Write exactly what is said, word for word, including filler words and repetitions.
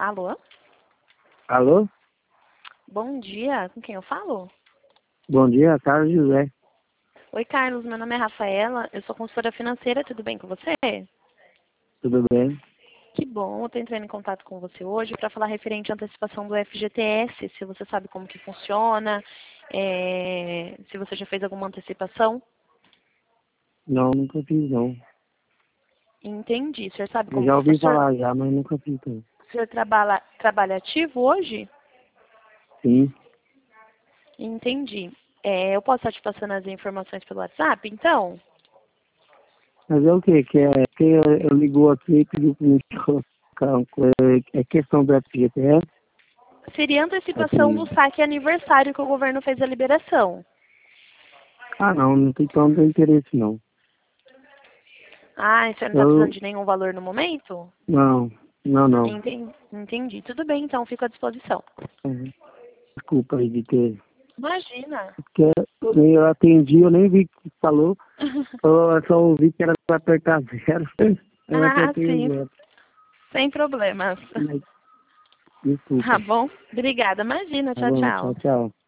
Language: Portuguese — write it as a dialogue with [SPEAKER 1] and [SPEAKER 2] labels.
[SPEAKER 1] Alô?
[SPEAKER 2] Alô?
[SPEAKER 1] Bom dia, com quem eu falo?
[SPEAKER 2] Bom dia, Carlos José.
[SPEAKER 1] Oi, Carlos, meu nome é Rafaela, eu sou consultora financeira, tudo bem com você?
[SPEAKER 2] Tudo bem?
[SPEAKER 1] Que bom, eu tô entrando em contato com você hoje para falar referente à antecipação do F G T S, se você sabe como que funciona, é, se você já fez alguma antecipação.
[SPEAKER 2] Não, nunca fiz não.
[SPEAKER 1] Entendi, o senhor sabe
[SPEAKER 2] Eu
[SPEAKER 1] como
[SPEAKER 2] já
[SPEAKER 1] que
[SPEAKER 2] ouvi
[SPEAKER 1] o senhor,
[SPEAKER 2] falar já, mas nunca fiz não.
[SPEAKER 1] o senhor trabalha, trabalha ativo hoje?
[SPEAKER 2] Sim.
[SPEAKER 1] Entendi. É, eu posso estar te passando as informações pelo WhatsApp, então?
[SPEAKER 2] Mas é o quê? Que é que eu, eu ligou aqui e pediu para me colocar um co- é, é questão do F G T S?
[SPEAKER 1] Seria a antecipação do
[SPEAKER 2] Assim.
[SPEAKER 1] saque aniversário que o governo fez a liberação.
[SPEAKER 2] Ah não, não tem então não tem interesse não.
[SPEAKER 1] Ah, o senhor não está precisando
[SPEAKER 2] Eu.
[SPEAKER 1] de nenhum valor no momento?
[SPEAKER 2] Não, não, não.
[SPEAKER 1] Entendi. Entendi. Tudo bem, então, fico à disposição.
[SPEAKER 2] Uhum. Desculpa aí de ter.
[SPEAKER 1] Imagina.
[SPEAKER 2] Porque eu eu atendi, eu nem vi que falou. Eu só ouvi que era para apertar zero. Eu
[SPEAKER 1] Ah,
[SPEAKER 2] apertei o
[SPEAKER 1] sim.
[SPEAKER 2] zero.
[SPEAKER 1] Sem problemas.
[SPEAKER 2] Mas,
[SPEAKER 1] Tá
[SPEAKER 2] desculpa.
[SPEAKER 1] bom? Obrigada. Imagina.
[SPEAKER 2] Tá
[SPEAKER 1] Tchau,
[SPEAKER 2] bom, tchau,
[SPEAKER 1] tchau.
[SPEAKER 2] tchau.